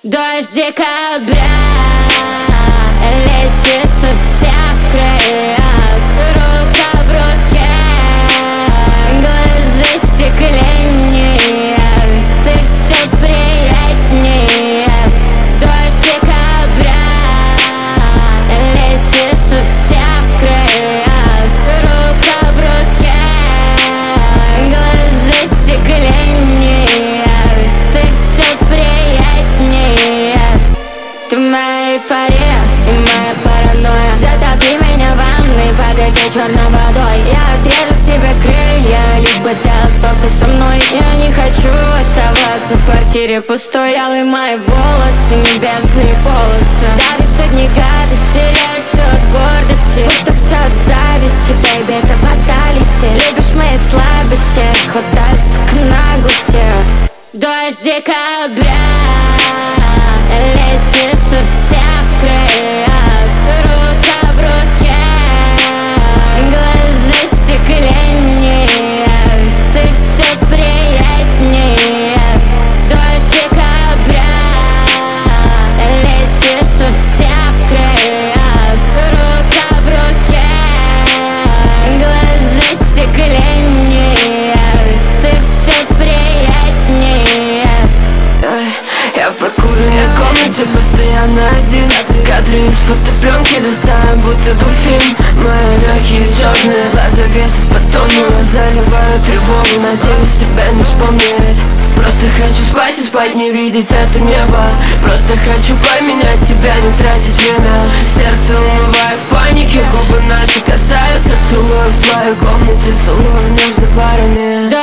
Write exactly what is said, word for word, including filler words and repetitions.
Дождь декабря летит со всех краев, рука в руке, глаза стекленнее, ты все приятнее. Дождь декабря летит со всех краев, рука в руке, глаза стекленнее, ты все приятнее. Ты моя эйфория и моя паранойя. Затопи меня в ванной под этой черной водой. Я отрежу себе крылья, лишь бы ты остался со мной. Я не хочу оставаться в квартире пустой. Алые мои волосы, небесные полосы. Даришь одни гадости, теряешь все от гордости, будто все от зависти, бэйби, это фаталити. Любишь мои слабости, хватается к наглости. Дождь декабря летит со всех краев, рука в руке, глаза стекленнее, ты все приятнее. Дождь декабря летит со всех краев, рука в руке, глаза стекленее, ты все приятнее. Я в прокуренной комнате постоянно один. Кадры из фотопленки достаем, будто бы фильм. Мои легкие черные глаза весят по тону. Я заливаю тревогу, надеюсь тебя не вспомнить. Просто хочу спать и спать, не видеть это небо. Просто хочу поменять тебя, не тратить время. Сердце умываю в панике, губы наши касаются. Целую в твоей комнате, целую между парами.